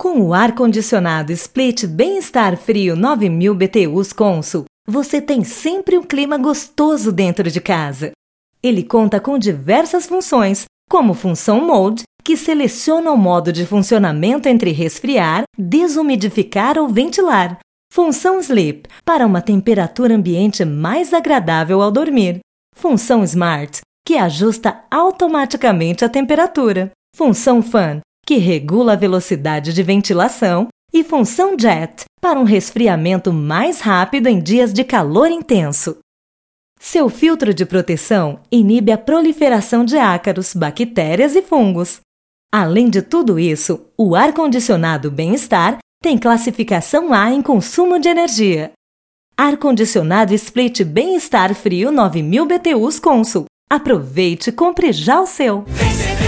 Com o ar-condicionado Split Bem-Estar Frio 9000 BTUs Consul, você tem sempre um clima gostoso dentro de casa. Ele conta com diversas funções, como função Mode, que seleciona o modo de funcionamento entre resfriar, desumidificar ou ventilar. Função Sleep, para uma temperatura ambiente mais agradável ao dormir. Função Smart, que ajusta automaticamente a temperatura. Função Fan, que regula a velocidade de ventilação. E função Jet, para um resfriamento mais rápido em dias de calor intenso. Seu filtro de proteção inibe a proliferação de ácaros, bactérias e fungos. Além de tudo isso, o ar-condicionado Bem-Estar tem classificação A em consumo de energia. Ar-condicionado Split Bem-Estar Frio 9000 BTUs Consul. Aproveite e compre já o seu!